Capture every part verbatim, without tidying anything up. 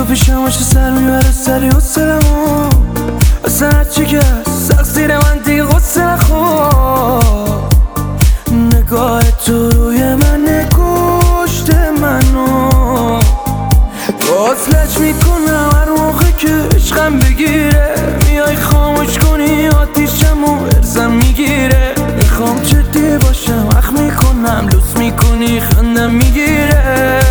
پیشم باشه سر میبره سری حسلمو اصلا هرچی که سخت زیر من دیگه غصه نخور نگاه تو روی من کشته منو باز لج میکنم هر موقع که عشقم بگیره میای خاموش کنی آتیشمو ارزم میگیره میخوام جدی باشم اخ میکنم لوس میکنی خندم میگیره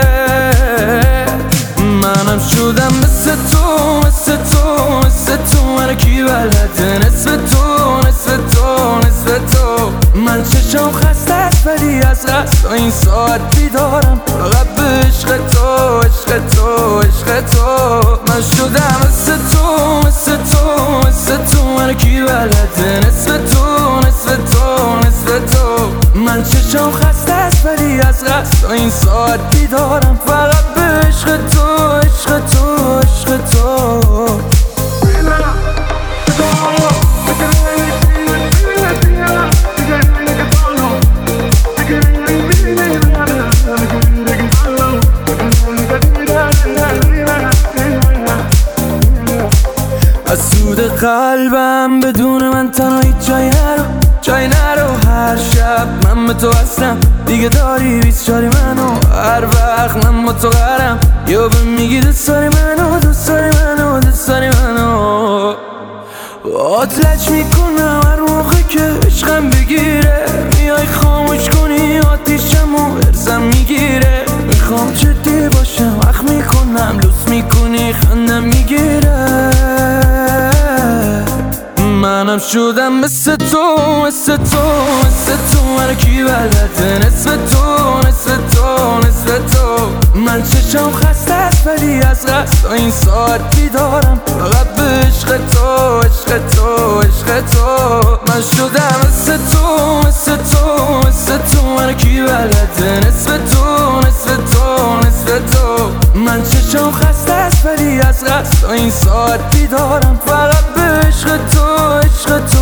منم شدم مثل تو مثل تو مثل تو منو کی بلده نصف تو نصف تو نصف تو من چشم خسته است ولی از قصد این ساعت بیدارم فقط به عشق تو عشق تو عشق تو من شدم مثل تو مثل تو مثل تو منو کی بلده نصف تو نصف تو نصف تو من چشم خسته است ولی از قصد این ساعت بیدارم فقط به عشق تو عشق تو عشق تو از سود قلبم بدون من تنهایی جای نرو جای نرو هر شب من به تو هستم دیگه داری بیچاری منو هر وقت من با تو قرم یا به میگی دوست داری منو دوست داری منو دوست داری منو باهات لج میکنم هر موقع که عشقم بگیره میای خاموش کنی آتیشمو ارزم میگیره میخوام جدی باشم اخ میکنم لوس میکنی خندم میگیره منم شدم مثل تو مثل تو مثل تو منو کی بلده نصف تو نصف تو نصف تو من چشم خسته است ولی از قصد این ساعت بیدارم فقط به عشق تو عشق تو عشق تو من شدم مثل تو مثل تو مثل تو منو کی بلده نصف تو نصف تو نصف تو من چشم خسته است ولی از قصد این ساعت بیدارم فقط به عشق تو عشق تو